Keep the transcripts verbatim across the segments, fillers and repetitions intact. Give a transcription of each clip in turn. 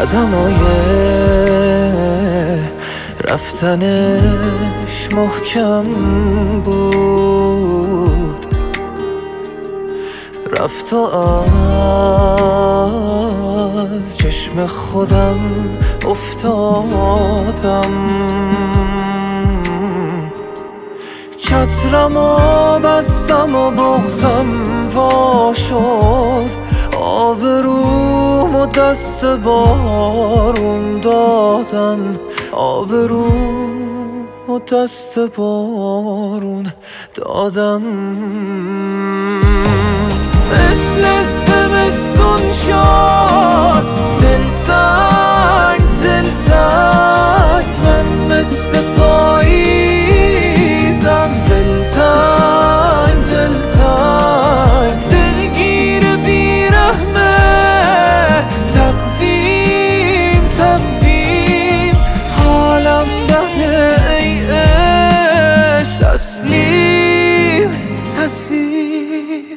قدمای رفتنش محکم بود، رفت و از چشم خودم افتادم. چترمو بستم و بغضم وا شد، آبرومو دست بارون دادم، آبرومو دست بارون دادم. مثل زمستون شد دل سنگ دل سنگ، من مثل پاییزم دل تنگ دل تنگ، دلگیر بیرحمه تقویم تقویم، حالم بده ای عشق تسلیم تسلیم.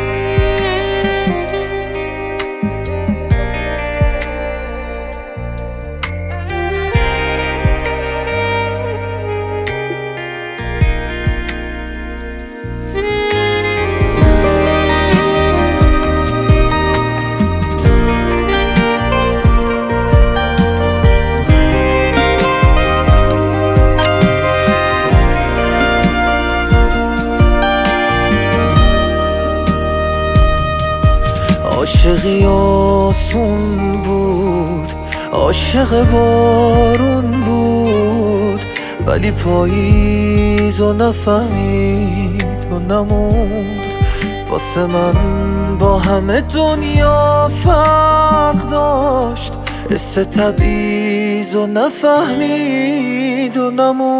عاشقی آسون بود، عاشق بارون بود، ولی پاییز و نفهمید و نموند. واسه من با همه دنیا فرق داشت، حس تبعیض و نفهمید و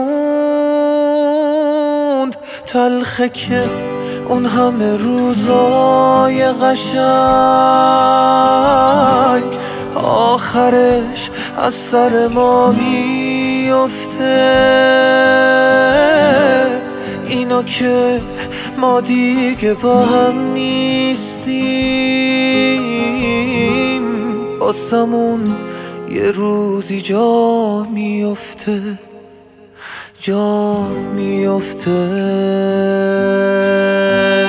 نموند. تلخه که اون همه روزای قشنگ آخرش از سر ما میفته. اینو که ما دیگه با هم نیستیم، واسمون یه روزی جا میفته جا میفته.